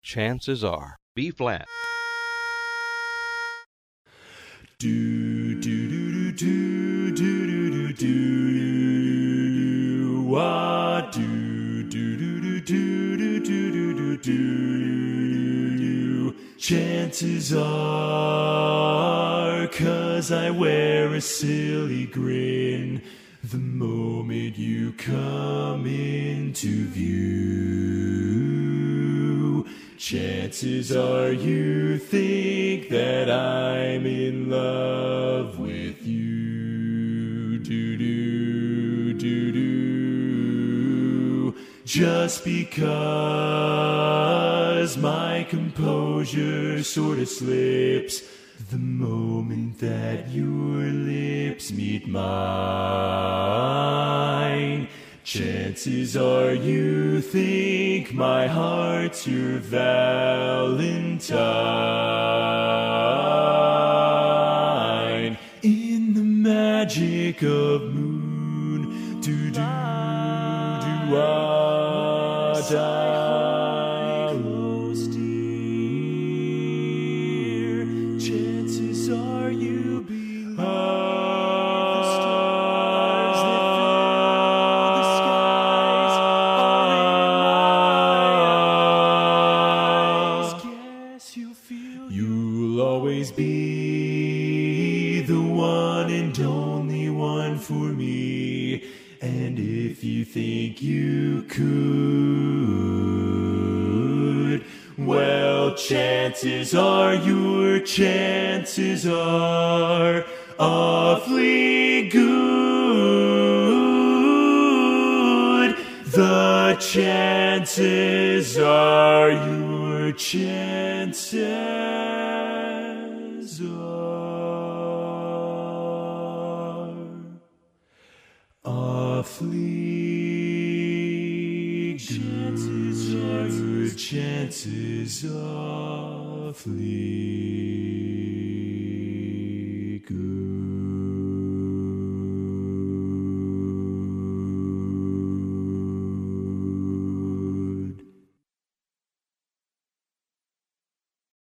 chances are. B flat. Do do do do do do do what do do do do do do do. Chances are, 'cause I wear a silly grin the moment you come into view. Chances are you think that I'm in love with you. Do-do-do-do. Just because my composure sort of slips the moment that your lips meet mine. Chances are you think my heart's your Valentine. In the magic of moon, chances are you believe the stars that fill the skies are in my eyes. Guess you'll feel you'll always be the one and only one for me. And if you think you could, well, chances are your chances are awfully good. The chances are your chances are awfully chances good. Chances awfully